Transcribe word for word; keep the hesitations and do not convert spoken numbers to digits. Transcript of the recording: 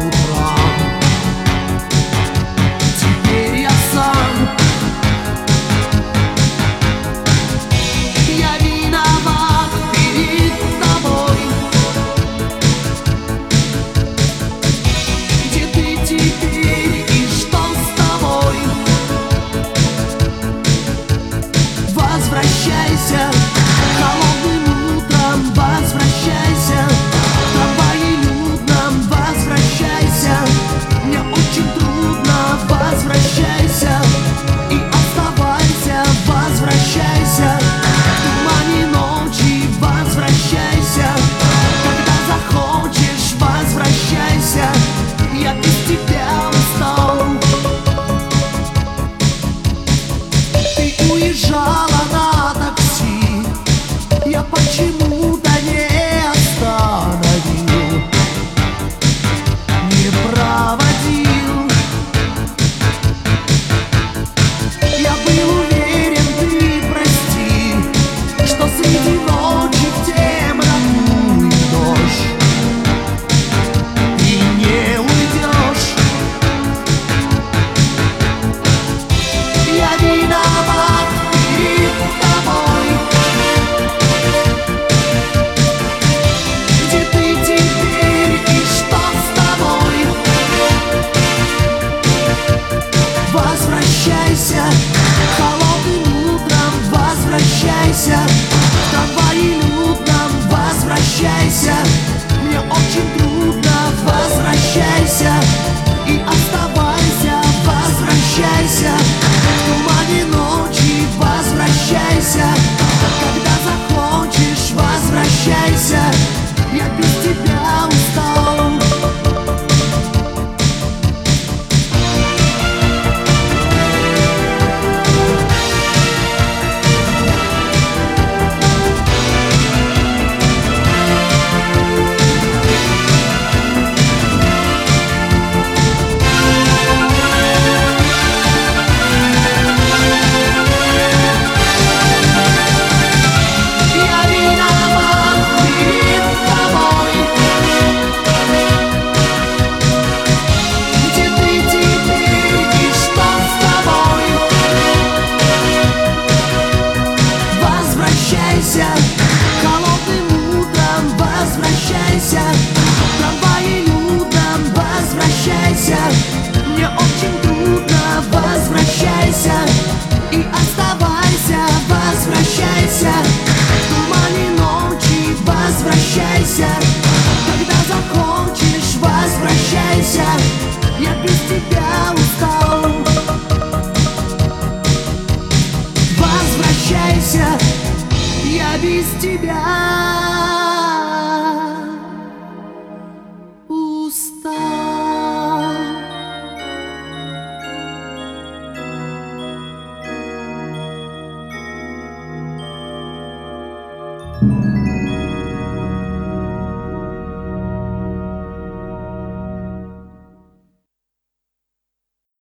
утрам. Теперь я сам, я виноват перед тобой. Где ты теперь и что с тобой? Возвращайся холодным утром, возвращайся в трамвае людном, возвращайся. Мне очень трудно, возвращайся и оставайся, возвращайся в тумане ночи, возвращайся. Когда захочешь, возвращайся, я без тебя устал. Ты уезжала на такси, я почему-то не остановил, не проводил. Я был уверен, ты прости, что среди ночи в темноту и дождь ты не уйдешь. Я виноват перед тобой. Где ты теперь и что с тобой? Возвращайся холодным утром, возвращайся в трамвае людном, возвращайся. Мне очень трудно, возвращайся.